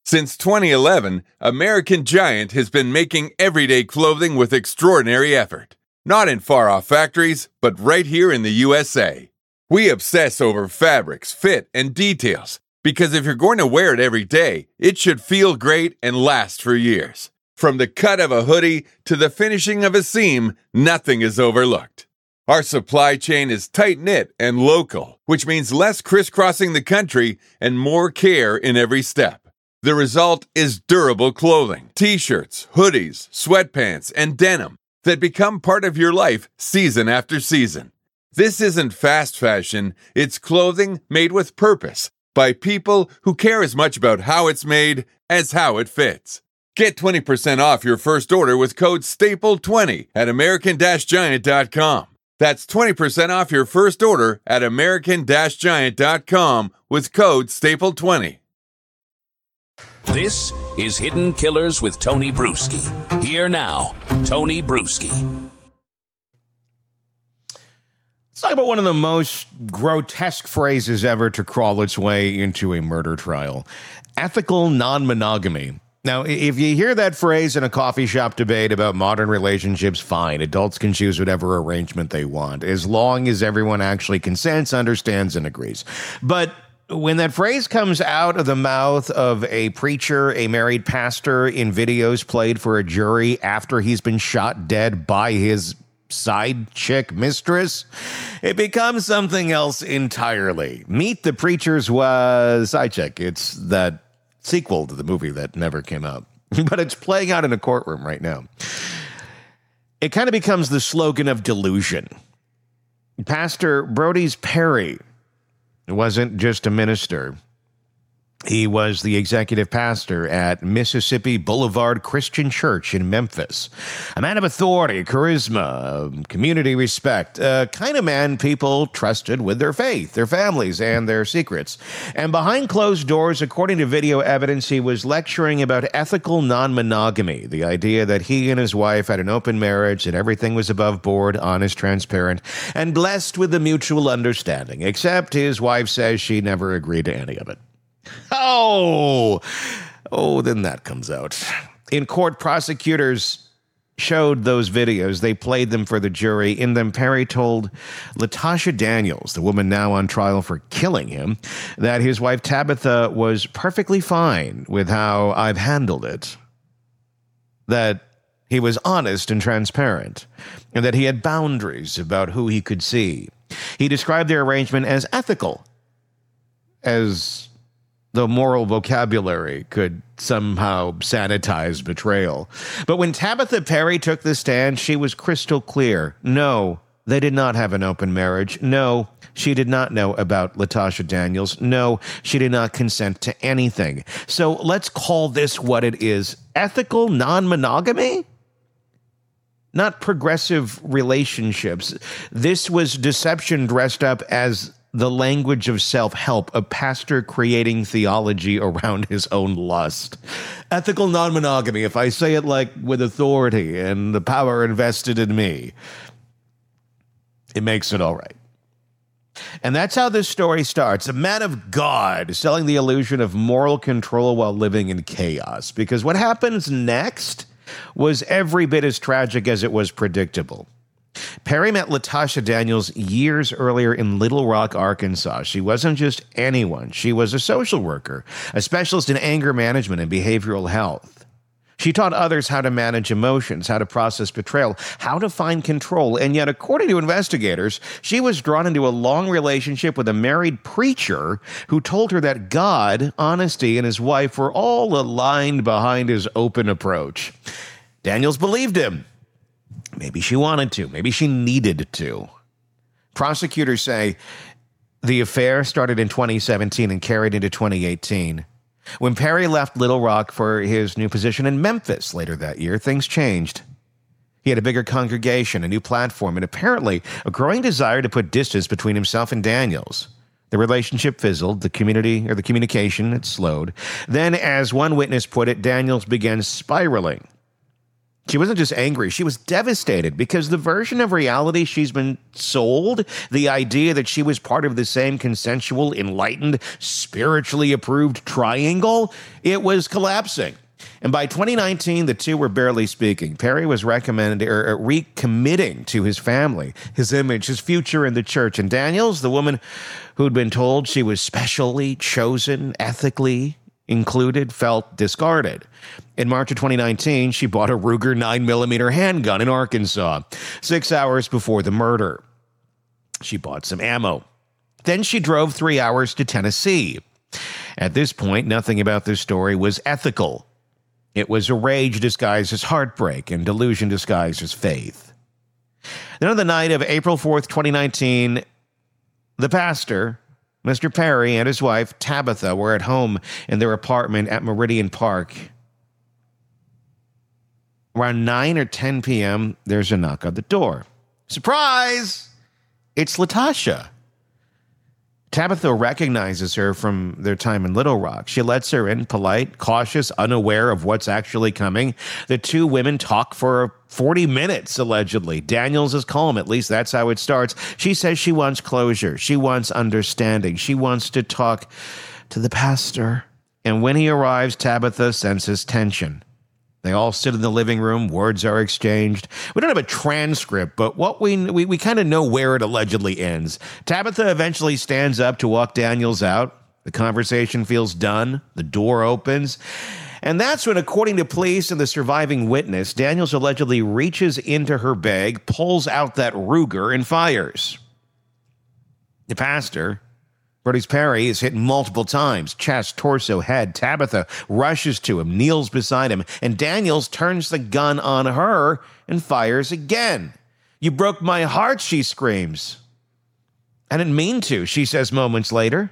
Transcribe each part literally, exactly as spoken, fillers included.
Since twenty eleven, American Giant has been making everyday clothing with extraordinary effort. Not in far-off factories, but right here in the U S A. We obsess over fabrics, fit, and details, because if you're going to wear it every day, it should feel great and last for years. From the cut of a hoodie to the finishing of a seam, nothing is overlooked. Our supply chain is tight-knit and local, which means less crisscrossing the country and more care in every step. The result is durable clothing, t-shirts, hoodies, sweatpants, and denim that become part of your life season after season. This isn't fast fashion, it's clothing made with purpose by people who care as much about how it's made as how it fits. Get twenty percent off your first order with code staple twenty at American Giant dot com. That's twenty percent off your first order at American Giant dot com with code staple twenty. This is Hidden Killers with Tony Bruschi. Here now, Tony Bruschi. Let's talk about one of the most grotesque phrases ever to crawl its way into a murder trial. Ethical non-monogamy. Now, if you hear that phrase in a coffee shop debate about modern relationships, fine. Adults can choose whatever arrangement they want, as long as everyone actually consents, understands, and agrees. But when that phrase comes out of the mouth of a preacher, a married pastor, in videos played for a jury after he's been shot dead by his side chick mistress, it becomes something else entirely. Meet the Preacher's was side chick. It's that sequel to the movie that never came out, but it's playing out in a courtroom right now. It kind of becomes the slogan of delusion. Pastor Brodie Perry wasn't just a minister. He was the executive pastor at Mississippi Boulevard Christian Church in Memphis. A man of authority, charisma, community respect, a kind of man people trusted with their faith, their families, and their secrets. And behind closed doors, according to video evidence, he was lecturing about ethical non-monogamy, the idea that he and his wife had an open marriage and everything was above board, honest, transparent, and blessed with a mutual understanding, except his wife says she never agreed to any of it. Oh, oh, then that comes out. In court, prosecutors showed those videos. They played them for the jury. In them, Perry told Latasha Daniels, the woman now on trial for killing him, that his wife Tabitha was perfectly fine with how I've handled it. That he was honest and transparent, and that he had boundaries about who he could see. He described their arrangement as ethical, as the moral vocabulary could somehow sanitize betrayal. But when Tabitha Perry took the stand, she was crystal clear. No, they did not have an open marriage. No, she did not know about Latasha Daniels. No, she did not consent to anything. So let's call this what it is. Ethical non-monogamy? Not progressive relationships. This was deception dressed up as the language of self-help, a pastor creating theology around his own lust. Ethical non-monogamy, if I say it like with authority and the power invested in me, it makes it all right. And that's how this story starts. A man of God selling the illusion of moral control while living in chaos. Because what happens next was every bit as tragic as it was predictable. Perry met Latasha Daniels years earlier in Little Rock, Arkansas. She wasn't just anyone. She was a social worker, a specialist in anger management and behavioral health. She taught others how to manage emotions, how to process betrayal, how to find control. And yet, according to investigators, she was drawn into a long relationship with a married preacher who told her that God, honesty, and his wife were all aligned behind his open approach. Daniels believed him. Maybe she wanted to. Maybe she needed to. Prosecutors say the affair started in twenty seventeen and carried into twenty eighteen. When Perry left Little Rock for his new position in Memphis later that year, things changed. He had a bigger congregation, a new platform, and apparently a growing desire to put distance between himself and Daniels. The relationship fizzled, the community or the communication had slowed. Then, as one witness put it, Daniels began spiraling. She wasn't just angry, she was devastated because the version of reality she's been sold, the idea that she was part of the same consensual, enlightened, spiritually approved triangle, it was collapsing. And by twenty nineteen, the two were barely speaking. Perry was recommended or recommitting to his family, his image, his future in the church. And Daniels, the woman who'd been told she was specially chosen, ethically included, felt discarded. In March of twenty nineteen, she bought a Ruger nine millimeter handgun in Arkansas, six hours before the murder. She bought some ammo. Then she drove three hours to Tennessee. At this point, nothing about this story was ethical. It was a rage disguised as heartbreak and delusion disguised as faith. Then on the night of April fourth, twenty nineteen, the pastor, Mister Perry, and his wife, Tabitha, were at home in their apartment at Meridian Park. Around nine or ten p.m., there's a knock on the door. Surprise! It's Latasha. Tabitha recognizes her from their time in Little Rock. She lets her in, polite, cautious, unaware of what's actually coming. The two women talk for forty minutes, allegedly. Daniels is calm. At least that's how it starts. She says she wants closure. She wants understanding. She wants to talk to the pastor. And when he arrives, Tabitha senses tension. They all sit in the living room. Words are exchanged. We don't have a transcript, but what we we, we kind of know where it allegedly ends. Tabitha eventually stands up to walk Daniels out. The conversation feels done. The door opens. And that's when, according to police and the surviving witness, Daniels allegedly reaches into her bag, pulls out that Ruger, and fires. The pastor, Brody Perry, is hit multiple times, chest, torso, head. Tabitha rushes to him, kneels beside him, and Daniels turns the gun on her and fires again. "You broke my heart," she screams. "I didn't mean to," she says moments later.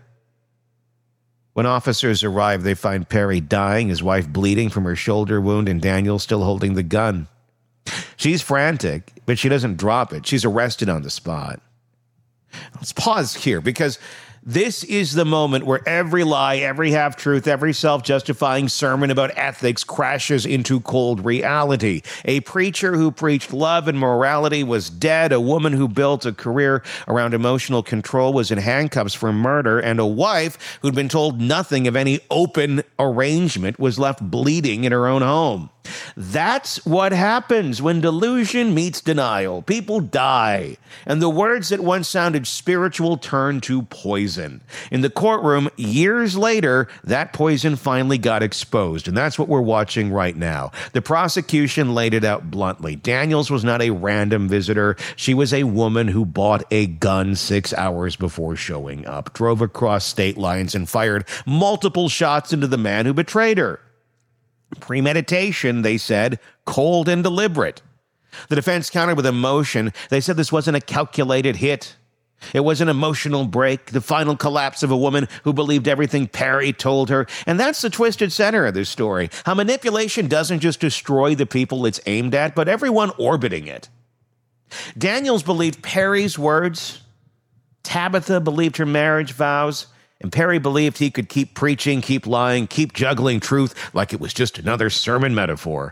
When officers arrive, they find Perry dying, his wife bleeding from her shoulder wound, and Daniels still holding the gun. She's frantic, but she doesn't drop it. She's arrested on the spot. Let's pause here, because this is the moment where every lie, every half-truth, every self-justifying sermon about ethics crashes into cold reality. A preacher who preached love and morality was dead. A woman who built a career around emotional control was in handcuffs for murder. And a wife who'd been told nothing of any open arrangement was left bleeding in her own home. That's what happens when delusion meets denial. People die, and the words that once sounded spiritual turn to poison. In the courtroom, years later, that poison finally got exposed, and that's what we're watching right now. The prosecution laid it out bluntly. Daniels was not a random visitor. She was a woman who bought a gun six hours before showing up, drove across state lines, and fired multiple shots into the man who betrayed her. Premeditation, they said, cold and deliberate. The defense countered with emotion. They said this wasn't a calculated hit. It was an emotional break, the final collapse of a woman who believed everything Perry told her. And that's the twisted center of this story. How manipulation doesn't just destroy the people it's aimed at, but everyone orbiting it. Daniels believed Perry's words. Tabitha believed her marriage vows. And Perry believed he could keep preaching, keep lying, keep juggling truth like it was just another sermon metaphor.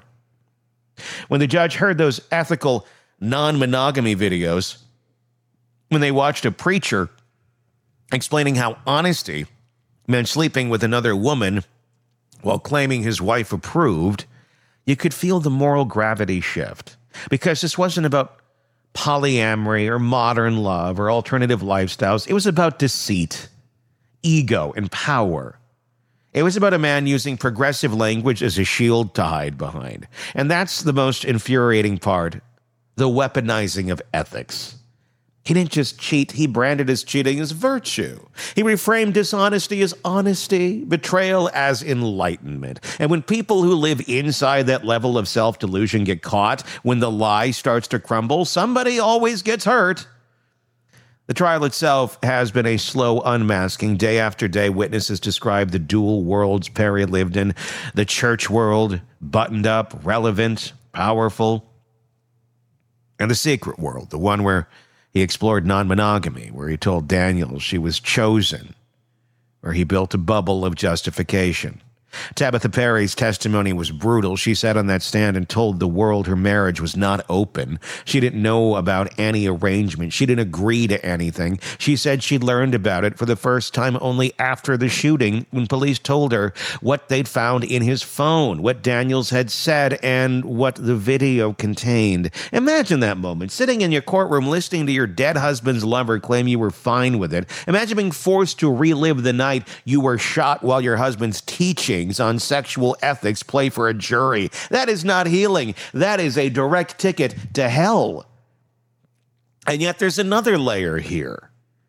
When the judge heard those ethical non-monogamy videos, when they watched a preacher explaining how honesty meant sleeping with another woman while claiming his wife approved, you could feel the moral gravity shift. Because this wasn't about polyamory or modern love or alternative lifestyles. It was about deceit, ego, and power. It was about a man using progressive language as a shield to hide behind. And that's the most infuriating part, the weaponizing of ethics. He didn't just cheat, he branded his cheating as virtue. He reframed dishonesty as honesty, betrayal as enlightenment. And when people who live inside that level of self-delusion get caught, when the lie starts to crumble, somebody always gets hurt. The trial itself has been a slow unmasking. Day after day, witnesses describe the dual worlds Perry lived in. The church world, buttoned up, relevant, powerful. And the secret world, the one where he explored non-monogamy, where he told Daniels she was chosen, where he built a bubble of justification. Tabitha Perry's testimony was brutal. She sat on that stand and told the world her marriage was not open. She didn't know about any arrangement. She didn't agree to anything. She said she learned about it for the first time only after the shooting, when police told her what they'd found in his phone, what Daniels had said, and what the video contained. Imagine that moment, sitting in your courtroom listening to your dead husband's lover claim you were fine with it. Imagine being forced to relive the night you were shot while your husband's teachings on sexual ethics play for a jury. That is not healing. That is a direct ticket to hell. And yet there's another layer here.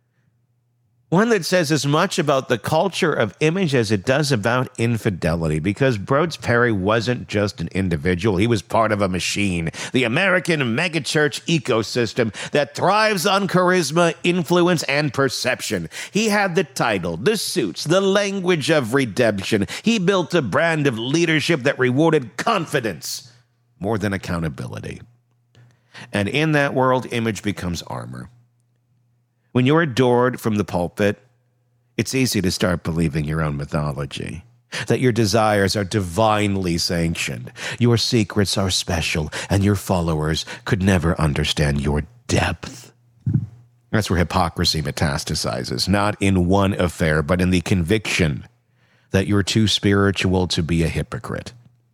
One that says as much about the culture of image as it does about infidelity, because Broads Perry wasn't just an individual. He was part of a machine, the American megachurch ecosystem that thrives on charisma, influence, and perception. He had the title, the suits, the language of redemption. He built a brand of leadership that rewarded confidence more than accountability. And in that world, image becomes armor. When you're adored from the pulpit, it's easy to start believing your own mythology, that your desires are divinely sanctioned, your secrets are special, and your followers could never understand your depth. That's where hypocrisy metastasizes, not in one affair, but in the conviction that you're too spiritual to be a hypocrite.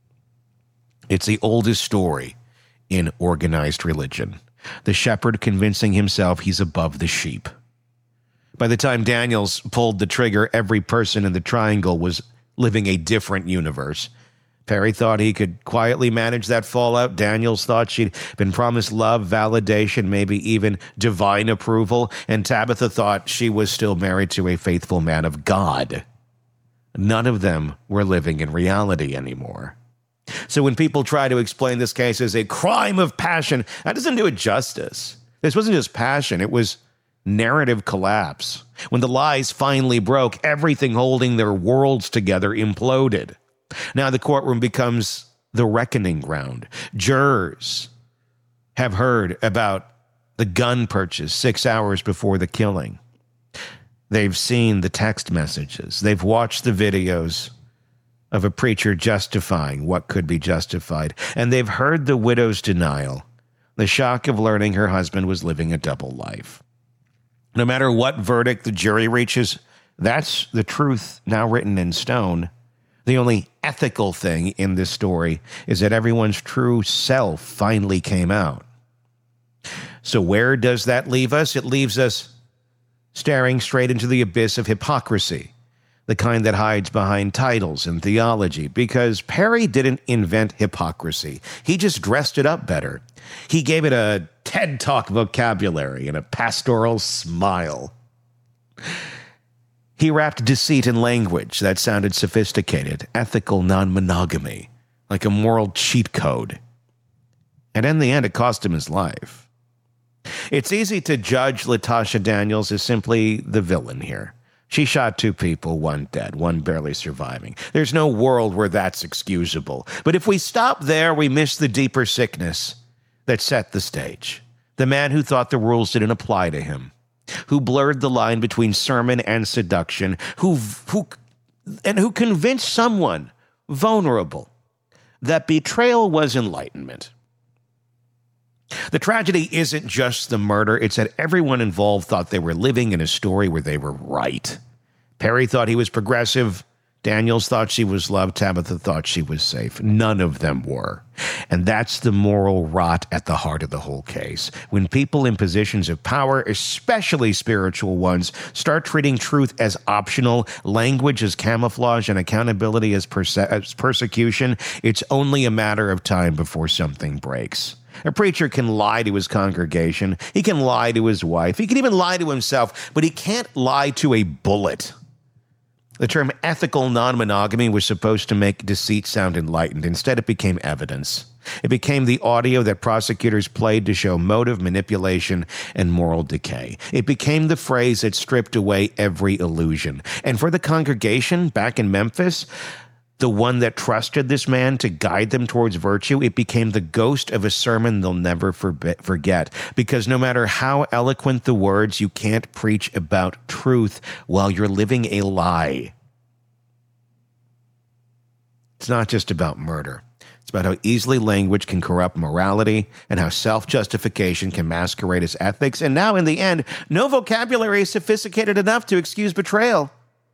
It's the oldest story in organized religion. The shepherd convincing himself he's above the sheep. By the time Daniels pulled the trigger, every person in the triangle was living a different universe. Perry thought he could quietly manage that fallout. Daniels thought she'd been promised love, validation, maybe even divine approval. And Tabitha thought she was still married to a faithful man of God. None of them were living in reality anymore. So when people try to explain this case as a crime of passion, that doesn't do it justice. This wasn't just passion, it was narrative collapse. When the lies finally broke, everything holding their worlds together imploded. Now the courtroom becomes the reckoning ground. Jurors have heard about the gun purchase six hours before the killing. They've seen the text messages. They've watched the videos of a preacher justifying what could be justified. And they've heard the widow's denial, the shock of learning her husband was living a double life. No matter what verdict the jury reaches, that's the truth now written in stone. The only ethical thing in this story is that everyone's true self finally came out. So where does that leave us? It leaves us staring straight into the abyss of hypocrisy. The kind that hides behind titles and theology, because Perry didn't invent hypocrisy. He just dressed it up better. He gave it a TED Talk vocabulary and a pastoral smile. He wrapped deceit in language that sounded sophisticated, ethical non-monogamy, like a moral cheat code. And in the end, it cost him his life. It's easy to judge Latasha Daniels as simply the villain here. She shot two people, one dead, one barely surviving. There's no world where that's excusable. But if we stop there, we miss the deeper sickness that set the stage. The man who thought the rules didn't apply to him, who blurred the line between sermon and seduction, who, who, and who convinced someone vulnerable that betrayal was enlightenment. The tragedy isn't just the murder, it's that everyone involved thought they were living in a story where they were right. Perry thought he was progressive. Daniels thought she was loved. Tabitha thought she was safe. None of them were. And that's the moral rot at the heart of the whole case. When people in positions of power, especially spiritual ones, start treating truth as optional, language as camouflage, and accountability as, perse- as persecution, it's only a matter of time before something breaks. A preacher can lie to his congregation. He can lie to his wife. He can even lie to himself, but he can't lie to a bullet. The term ethical non-monogamy was supposed to make deceit sound enlightened. Instead, it became evidence. It became the audio that prosecutors played to show motive, manipulation, and moral decay. It became the phrase that stripped away every illusion. And for the congregation back in Memphis, the one that trusted this man to guide them towards virtue, it became the ghost of a sermon they'll never forget. Because no matter how eloquent the words, you can't preach about truth while you're living a lie. It's not just about murder. It's about how easily language can corrupt morality and how self-justification can masquerade as ethics. And now, in the end, no vocabulary is sophisticated enough to excuse betrayal.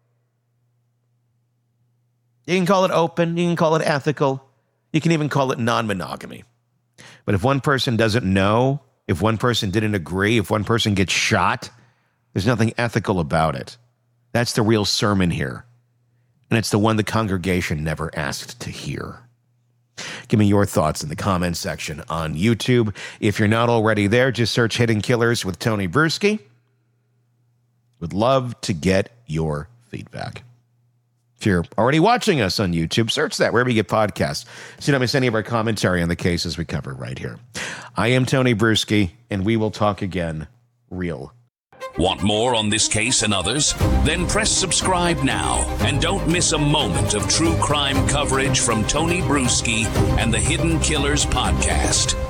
You can call it open. You can call it ethical. You can even call it non-monogamy. But if one person doesn't know, if one person didn't agree, if one person gets shot, there's nothing ethical about it. That's the real sermon here. And it's the one the congregation never asked to hear. Give me your thoughts in the comments section on YouTube. If you're not already there, just search Hidden Killers with Tony Bruschi. Would love to get your feedback. If you're already watching us on YouTube, search that wherever you get podcasts so you don't miss any of our commentary on the cases we cover right here. I am Tony Bruschi, and we will talk again real. Want more on this case and others? Then press subscribe now and don't miss a moment of true crime coverage from Tony Bruschi and the Hidden Killers podcast.